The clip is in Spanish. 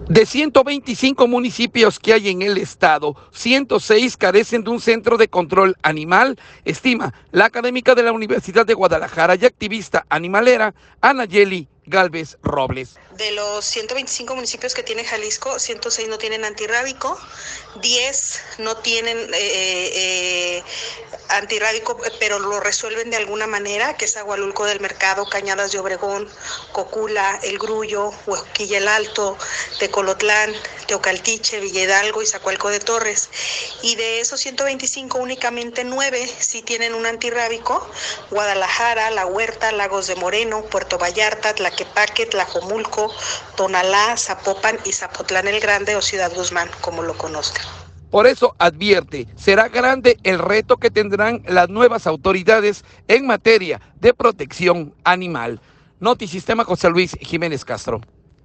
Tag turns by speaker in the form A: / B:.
A: De 125 municipios que hay en el estado, 106 carecen de un centro de control animal, estima la académica de la Universidad de Guadalajara y activista animalera Anayeli Gálvez Robles.
B: De los 125 municipios que tiene Jalisco, 106 no tienen antirrábico, 10 no tienen antirrábico, pero lo resuelven de alguna manera, que es Agualulco del Mercado, Cañadas de Obregón, Cocula, El Grullo, Huejotilla el Alto, Tecolotlán, Teocaltiche, Villa Hidalgo y Zacualco de Torres. Y de esos 125, únicamente 9 sí tienen un antirrábico: Guadalajara, La Huerta, Lagos de Moreno, Puerto Vallarta, Tlaquepaque, Tlajomulco, Tonalá, Zapopan y Zapotlán el Grande o Ciudad Guzmán, como lo conozcan.
A: Por eso advierte, será grande el reto que tendrán las nuevas autoridades en materia de protección animal. Notisistema José Luis Jiménez Castro.